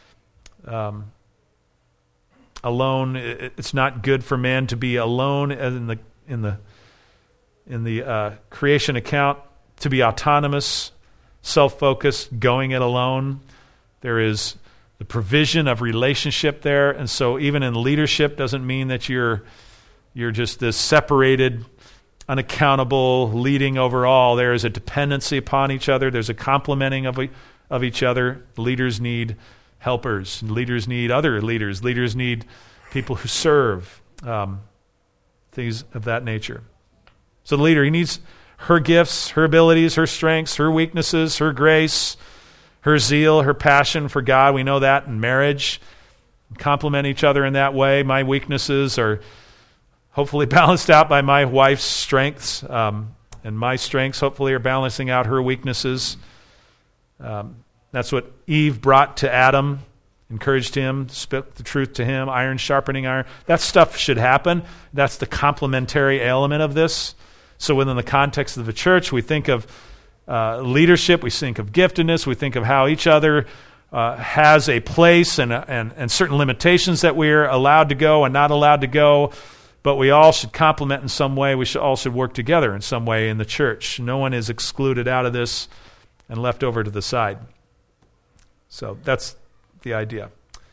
Speaker 1: Alone, it's not good for man to be alone in the creation account, to be autonomous, self-focused, going it alone. There is the provision of relationship there, and so even in leadership doesn't mean that you're just this separated, unaccountable, leading over all. There is a dependency upon each other. There's a complementing of each other. Leaders need helpers. Leaders need other leaders. Leaders need people who serve, things of that nature. So the leader, he needs her gifts, her abilities, her strengths, her weaknesses, her grace, her zeal, her passion for God. We know that in marriage. Complement each other in that way. My weaknesses are hopefully balanced out by my wife's strengths, and my strengths hopefully are balancing out her weaknesses. That's what Eve brought to Adam, encouraged him, spoke the truth to him, iron sharpening iron. That stuff should happen. That's the complementary element of this. So within the context of the church, we think of leadership, we think of giftedness, we think of how each other has a place and certain limitations that we're allowed to go and not allowed to go, but we all should complement in some way. We all should work together in some way in the church. No one is excluded out of this and left over to the side. So that's the idea.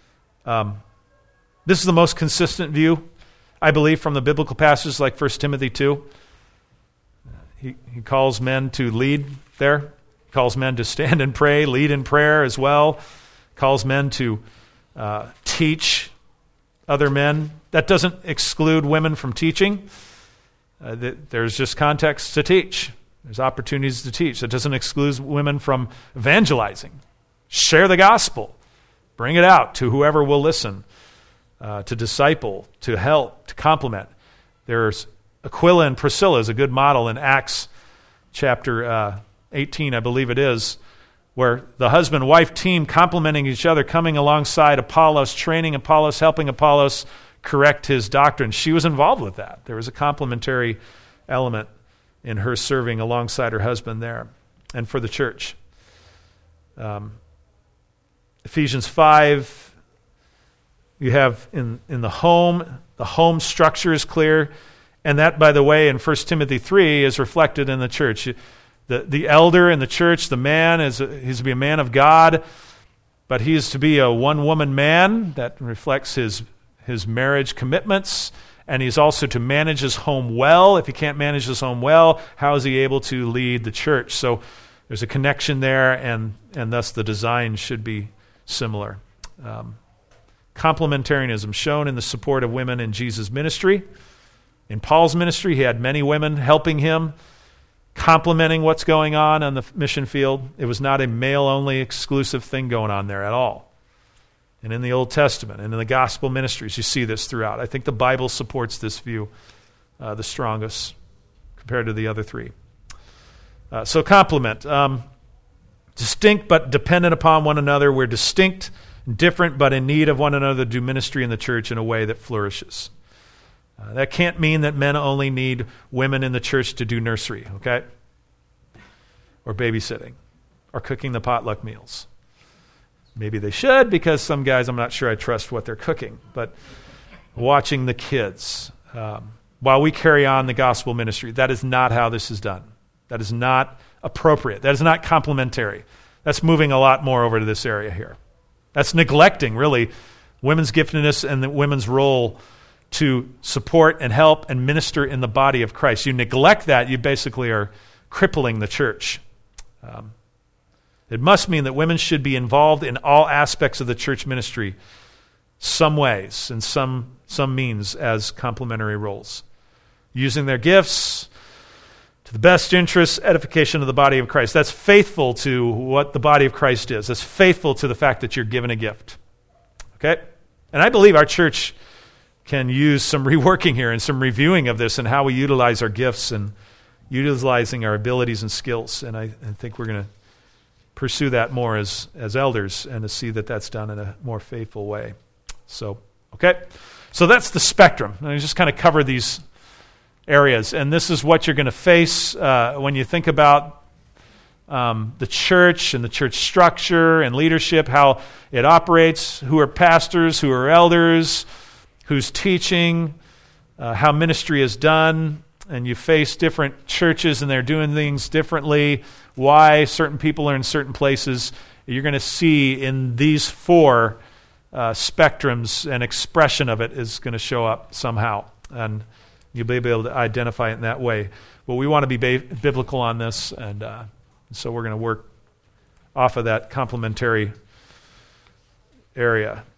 Speaker 1: This is the most consistent view, I believe, from the biblical passages like 1 Timothy 2. He calls men to lead there. He calls men to stand and pray, lead in prayer as well. He calls men to teach other men. That doesn't exclude women from teaching. There's just context to teach. There's opportunities to teach. That doesn't exclude women from evangelizing. Share the gospel. Bring it out to whoever will listen, to disciple, to help, to complement. There's Aquila and Priscilla is a good model in Acts chapter 18, I believe it is, where the husband-wife team complementing each other, coming alongside Apollos, training Apollos, helping Apollos correct his doctrine. She was involved with that. There was a complementary element in her serving alongside her husband there, and for the church. Ephesians 5, you have in the home structure is clear, and that, by the way, in 1 Timothy 3 is reflected in the church. The elder in the church, the man, he's to be a man of God, but he is to be a one-woman man that reflects his marriage commitments, and he's also to manage his home well. If he can't manage his home well, how is he able to lead the church? So there's a connection there, and thus the design should be similar. Complementarianism shown in the support of women in Jesus' ministry. In Paul's ministry, he had many women helping him, complementing what's going on the mission field. It was not a male-only exclusive thing going on there at all. And in the Old Testament and in the gospel ministries, you see this throughout. I think the Bible supports this view the strongest compared to the other three. So complement. Distinct but dependent upon one another. We're distinct, different, but in need of one another to do ministry in the church in a way that flourishes. That can't mean that men only need women in the church to do nursery, okay? Or babysitting, or cooking the potluck meals. Maybe they should, because some guys, I'm not sure I trust what they're cooking, but watching the kids while we carry on the gospel ministry, that is not how this is done. That is not appropriate. That is not complementary. That's moving a lot more over to this area here. That's neglecting, really, women's giftedness and the women's role to support and help and minister in the body of Christ. You neglect that, you basically are crippling the church. It must mean that women should be involved in all aspects of the church ministry, some ways and some means as complementary roles, using their gifts to the best interest, edification of the body of Christ. That's faithful to what the body of Christ is. That's faithful to the fact that you're given a gift. Okay? And I believe our church can use some reworking here and some reviewing of this and how we utilize our gifts and utilizing our abilities and skills. And I think we're going to pursue that more as elders and to see that that's done in a more faithful way. So, okay. So that's the spectrum. And I just kind of cover these areas. And this is what you're going to face when you think about the church and the church structure and leadership, how it operates, who are pastors, who are elders, who's teaching, how ministry is done, and you face different churches and they're doing things differently, why certain people are in certain places. You're going to see in these four spectrums an expression of it is going to show up somehow, and you'll be able to identify it in that way. But we want to be biblical on this, and so we're going to work off of that complementary area.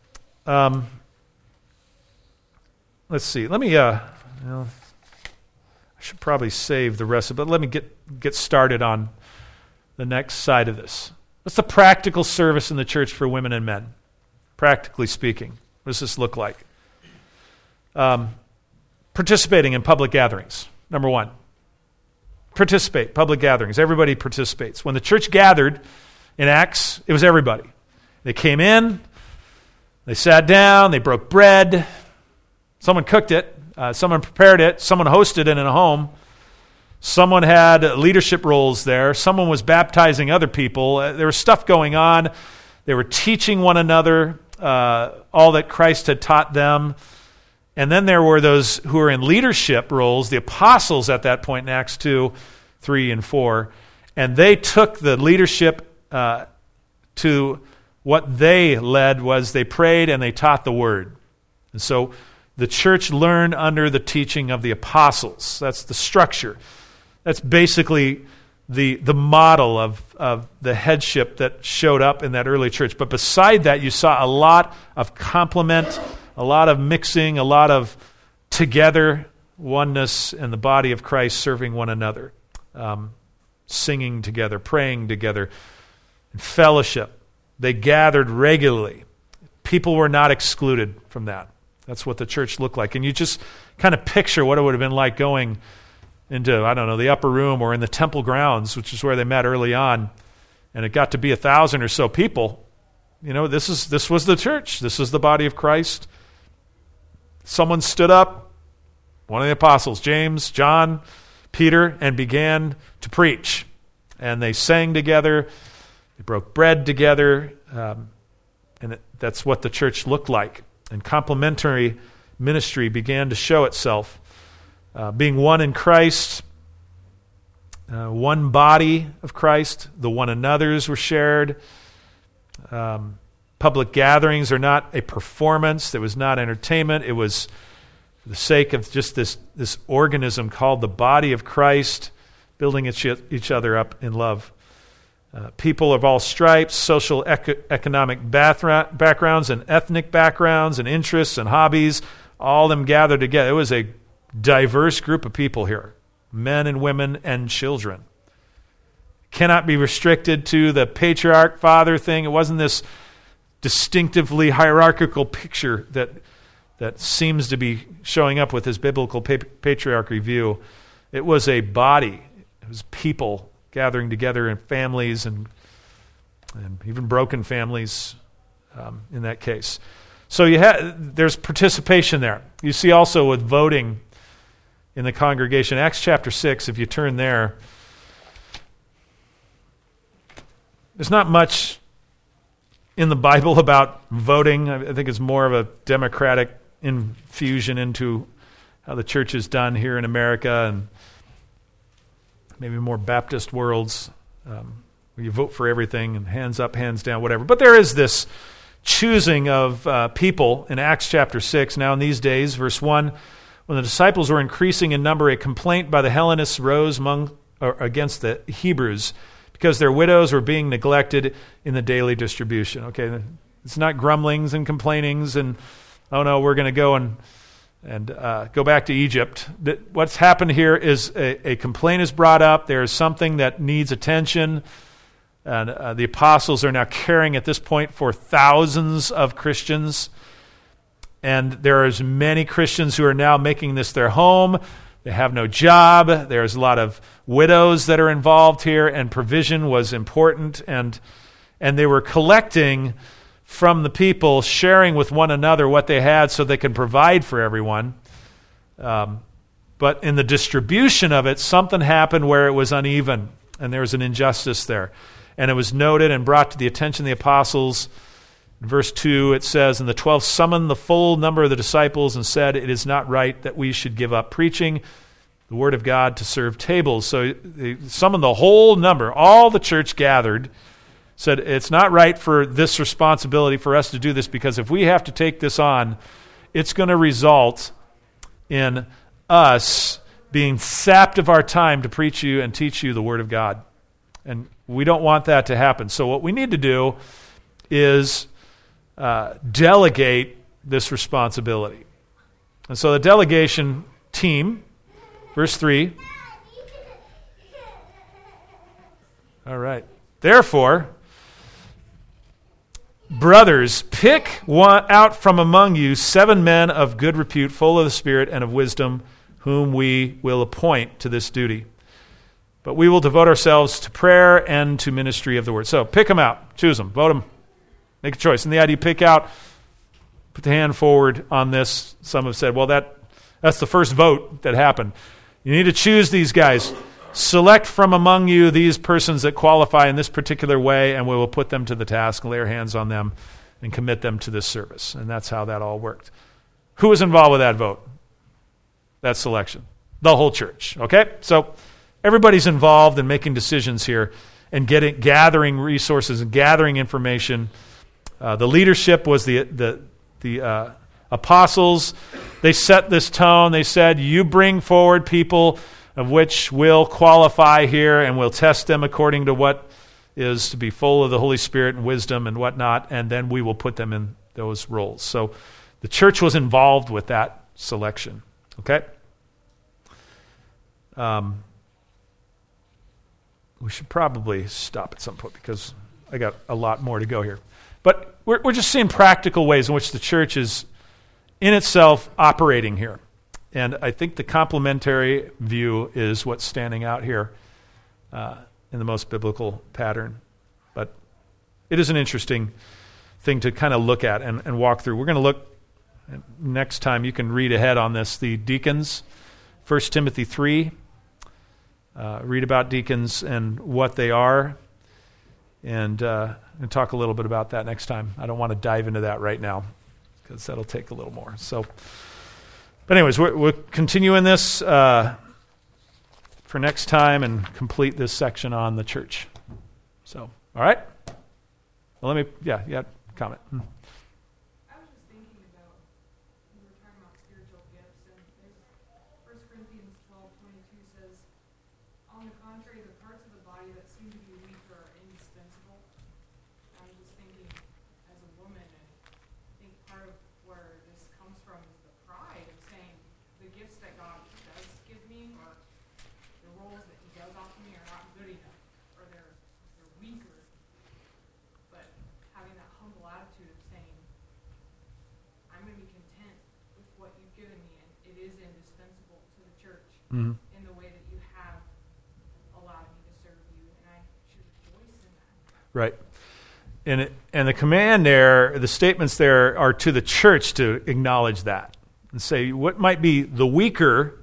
Speaker 1: Let's see. Let me. I should probably save the rest of it, but let me get started on the next side of this. What's the practical service in the church for women and men? Practically speaking, what does this look like? Participating in public gatherings, number one. Participate, public gatherings. Everybody participates. When the church gathered in Acts, it was everybody. They came in, they sat down, they broke bread. Someone cooked it. Someone prepared it. Someone hosted it in a home. Someone had leadership roles there. Someone was baptizing other people. There was stuff going on. They were teaching one another all that Christ had taught them. And then there were those who were in leadership roles, the apostles at that point in Acts 2, 3, and 4. And they took the leadership to what they led was they prayed and they taught the word. And so the church learned under the teaching of the apostles. That's the structure. That's basically the model of the headship that showed up in that early church. But beside that, you saw a lot of complement, a lot of mixing, a lot of together oneness, and the body of Christ serving one another, singing together, praying together, and fellowship. They gathered regularly. People were not excluded from that. That's what the church looked like. And you just kind of picture what it would have been like going into, I don't know, the upper room or in the temple grounds, which is where they met early on, and it got to be 1,000 or so people. This was the church. This is the body of Christ. Someone stood up, one of the apostles, James, John, Peter, and began to preach. And they sang together. They broke bread together. That's what the church looked like. And complementary ministry began to show itself. Being one in Christ, one body of Christ, the one another's were shared. Public gatherings are not a performance. It was not entertainment. It was for the sake of just this organism called the body of Christ, building each other up in love. People of all stripes, social, economic backgrounds, and ethnic backgrounds, and interests and hobbies, all of them gathered together. It was a diverse group of people here, men and women and children. Cannot be restricted to the patriarch, father thing. It wasn't this distinctively hierarchical picture that seems to be showing up with his biblical patriarchy view. It was a body. It was people gathering together in families and even broken families in that case. So there's participation there. You see also with voting in the congregation. Acts chapter 6, if you turn there, there's not much in the Bible about voting. I think it's more of a democratic infusion into how the church is done here in America and maybe more Baptist worlds where you vote for everything and hands up, hands down, whatever. But there is this choosing of people in Acts chapter 6. Now in these days, verse 1, when the disciples were increasing in number, a complaint by the Hellenists rose against the Hebrews because their widows were being neglected in the daily distribution. Okay, it's not grumblings and complainings and, oh no, we're going to go and go back to Egypt. What's happened here is a complaint is brought up. There is something that needs attention. And the apostles are now caring at this point for thousands of Christians. And there are as many Christians who are now making this their home. They have no job. There's a lot of widows that are involved here, and provision was important. And they were collecting from the people, sharing with one another what they had so they can provide for everyone. But in the distribution of it, something happened where it was uneven, and there was an injustice there. And it was noted and brought to the attention of the apostles. In verse 2, it says, "And the 12 summoned the full number of the disciples and said, 'It is not right that we should give up preaching the word of God to serve tables.'" So they summoned the whole number. All the church gathered, said, it's not right for this responsibility for us to do this, because if we have to take this on, it's going to result in us being sapped of our time to preach you and teach you the word of God. And we don't want that to happen. So what we need to do is delegate this responsibility. And so the delegation team, verse 3. All right. "Therefore, brothers, pick one out from among you 7 men of good repute, full of the Spirit and of wisdom, whom we will appoint to this duty. But we will devote ourselves to prayer and to ministry of the word." So pick them out, choose them, vote them, make a choice. And the idea, pick out, put the hand forward on this. Some have said, well, that's the first vote that happened. You need to choose these guys. Select from among you these persons that qualify in this particular way, and we will put them to the task, lay our hands on them, and commit them to this service. And that's how that all worked. Who was involved with that vote? That selection. The whole church. Okay? So everybody's involved in making decisions here and gathering resources and gathering information. The leadership was the apostles. They set this tone. They said, you bring forward people of which we'll qualify here, and we'll test them according to what is to be full of the Holy Spirit and wisdom and whatnot, and then we will put them in those roles. So the church was involved with that selection. Okay? We should probably stop at some point because I got a lot more to go here. But we're just seeing practical ways in which the church is in itself operating here. And I think the complementary view is what's standing out here in the most biblical pattern. But it is an interesting thing to kind of look at and walk through. We're going to look, next time you can read ahead on this, the deacons, 1 Timothy 3. Read about deacons and what they are, and talk a little bit about that next time. I don't want to dive into that right now because that'll take a little more. So, but anyways, we'll continue in this for next time and complete this section on the church. So, all right. Well, let me, comment.
Speaker 5: I was just thinking about, we were talking about spiritual gifts, and 1 Corinthians 12:22 says, on the contrary, the parts of the body that seem to be weaker are indispensable. I was just thinking, as a woman, and I think part of where this comes from is the pride of saying the gifts that God does give me, or the roles that He does offer me, are not good enough, or they're weaker. But having that humble attitude of saying, I'm going to be content with what you've given me, and it is indispensable to the church.
Speaker 1: Mm-hmm.
Speaker 5: In the way that you have allowed me to serve you, and I should rejoice in that.
Speaker 1: Right. And the command there, the statements there are to the church to acknowledge that and say what might be the weaker,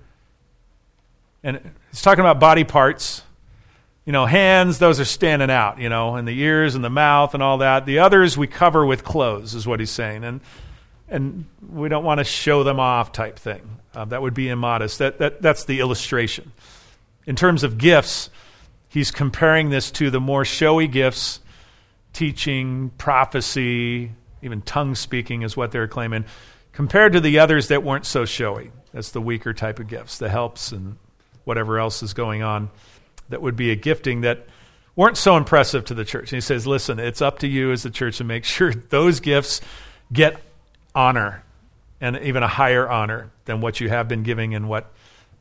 Speaker 1: and he's talking about body parts, hands, those are standing out, and the ears and the mouth and all that. The others we cover with clothes is what he's saying. And we don't want to show them off type thing. That would be immodest. That's the illustration. In terms of gifts, he's comparing this to the more showy gifts, teaching, prophecy, even tongue speaking is what they're claiming, compared to the others that weren't so showy. That's the weaker type of gifts, the helps and whatever else is going on that would be a gifting that weren't so impressive to the church. And he says, listen, it's up to you as the church to make sure those gifts get honor, and even a higher honor than what you have been giving and what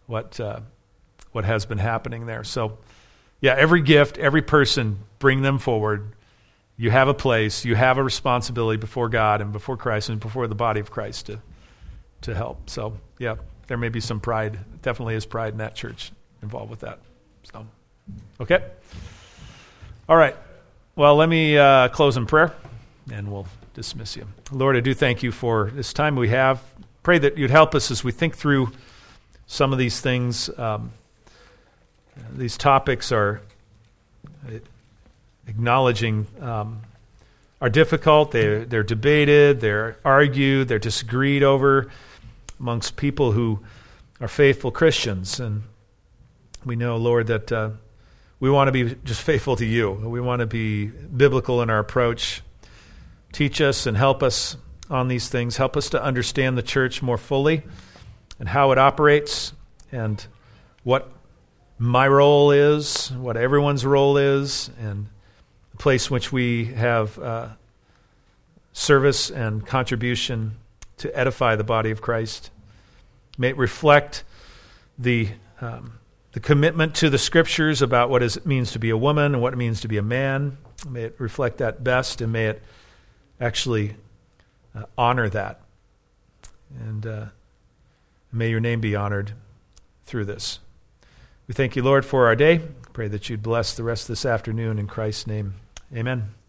Speaker 1: has been happening there. So, every gift, every person, bring them forward. You have a place, you have a responsibility before God and before Christ and before the body of Christ to help. So, there may be some pride. Definitely is pride in that church involved with that. So, okay. All right. Well, let me close in prayer, and we'll dismiss you. Lord, I do thank you for this time we have. Pray that you'd help us as we think through some of these things. These topics are acknowledging are difficult. They're debated, they're argued, they're disagreed over amongst people who are faithful Christians. And we know, Lord, that we want to be just faithful to you. We want to be biblical in our approach. Teach us and help us on these things. Help us to understand the church more fully and how it operates and what my role is, what everyone's role is, and the place in which we have service and contribution to edify the body of Christ. May it reflect the commitment to the Scriptures about what it means to be a woman and what it means to be a man. May it reflect that best, and may it actually honor that. And may your name be honored through this. We thank you, Lord, for our day. Pray that you'd bless the rest of this afternoon in Christ's name. Amen.